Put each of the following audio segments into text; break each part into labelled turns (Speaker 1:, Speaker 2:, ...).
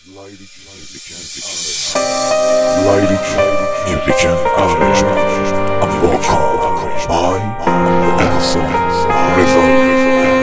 Speaker 1: Lyric music and average. I'm vocal, my answer, result.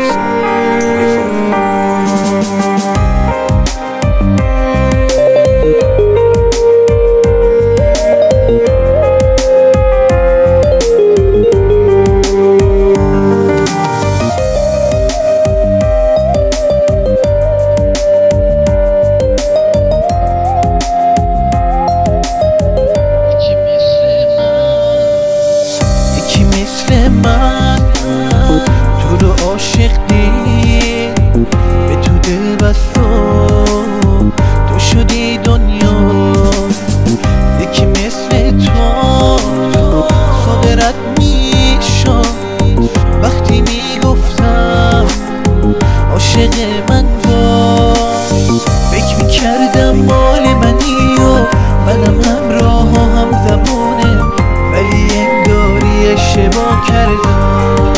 Speaker 2: من تو رو عاشق دید به تو دل بستم، تو شدی دنیا. یکی مثل تو صادرت میشم وقتی میگفتم عاشق من باش. فکر میکردم مال منی و منم همراه و هم زمونه، ولی انگاری اشتباه کردم.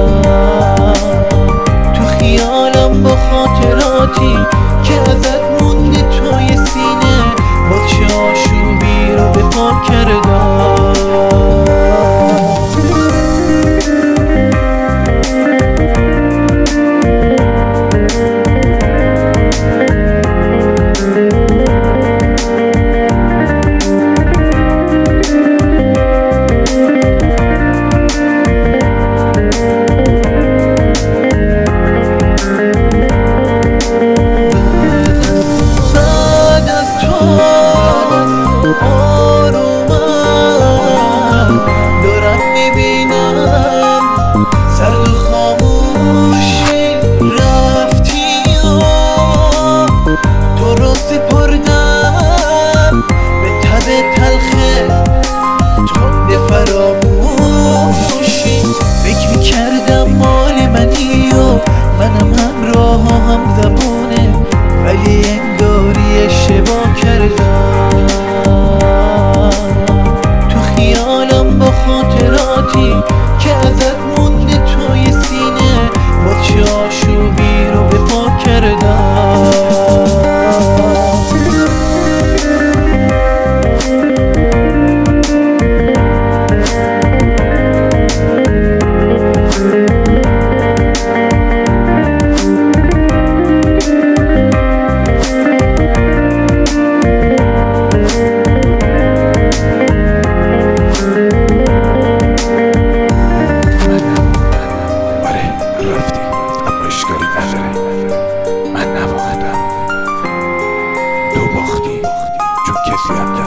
Speaker 2: تو خیالم با خاطراتی که ازت مونده توی سینه، باز چه آشوبی رو به پا کردم. منم همراه و هم زبونه، ولی انگاری اشتباه کردم. تو خیالم با خاطراتی که ازت مونده توی سینه، با چه آشوبی رو به پا کردم.
Speaker 1: من نباختم، تو باختی چون کسی